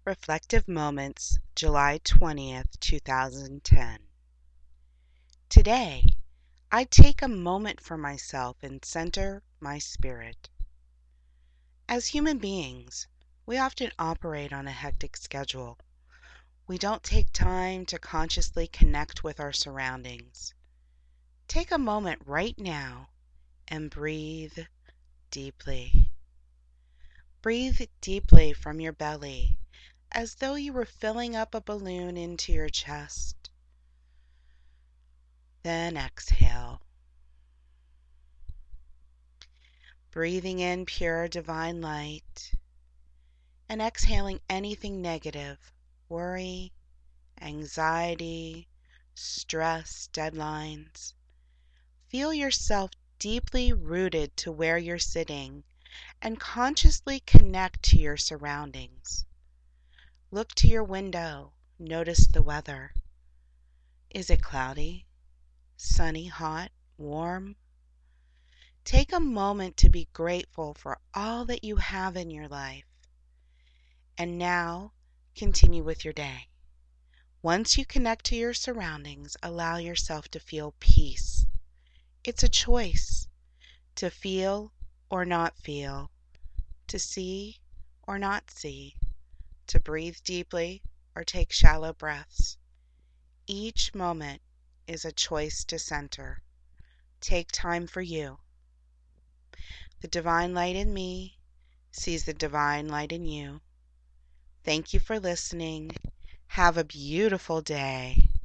Reflective Moments, July 20th, 2010. Today, I take a moment for myself and center my spirit. As human beings, we often operate on a hectic schedule. We don't take time to consciously connect with our surroundings. Take a moment right now and breathe deeply. Breathe deeply from your belly, as though you were filling up a balloon into your chest. Then exhale, breathing in pure divine light and exhaling anything negative, worry, anxiety, stress, deadlines. Feel yourself deeply rooted to where you're sitting and consciously connect to your surroundings. Look to your window, notice the weather. Is it cloudy? Sunny, hot, warm? Take a moment to be grateful for all that you have in your life. And now, continue with your day. Once you connect to your surroundings, allow yourself to feel peace. It's a choice to feel or not feel, to see or not see, to breathe deeply or take shallow breaths. Each moment is a choice to center. Take time for you. The divine light in me sees the divine light in you. Thank you for listening. Have a beautiful day.